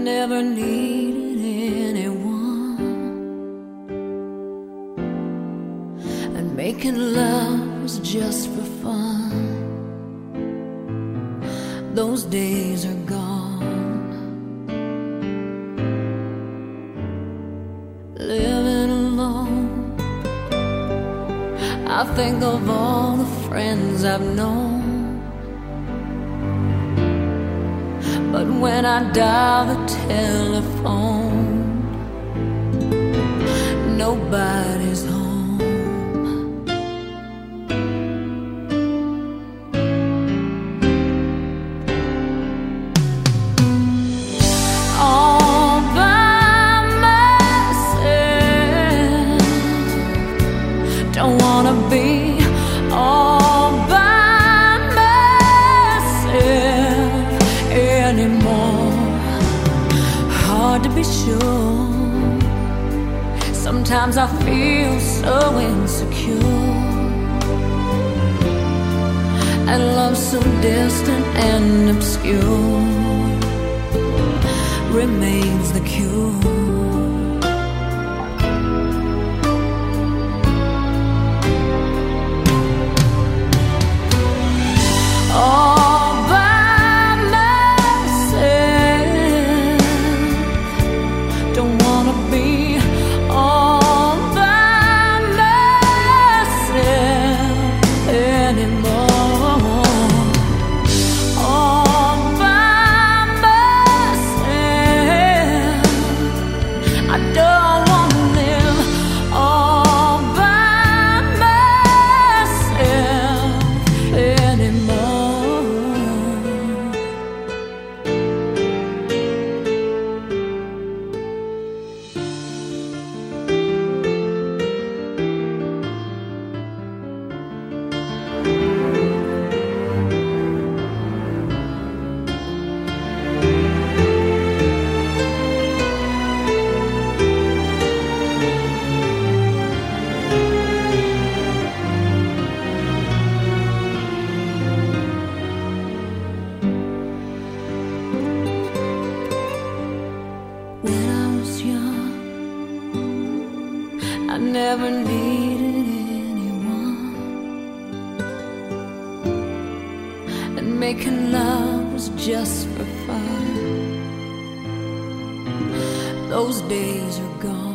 never needed anyone, and making love was just for fun. Those days are gone. Living alone, I think of all the friends I've known. But when I dial the telephone, nobody's home. All by myself, don't wanna be all by myself anymore. Hard to be sure. Sometimes I feel so insecure, and love so distant and obscure remains the cure. All by myself, don't wanna be all by myself anymore. All by myself, I don't wanna live all by myself anymore. When I was young, I never needed anyone, and making love was just for fun. Those days are gone.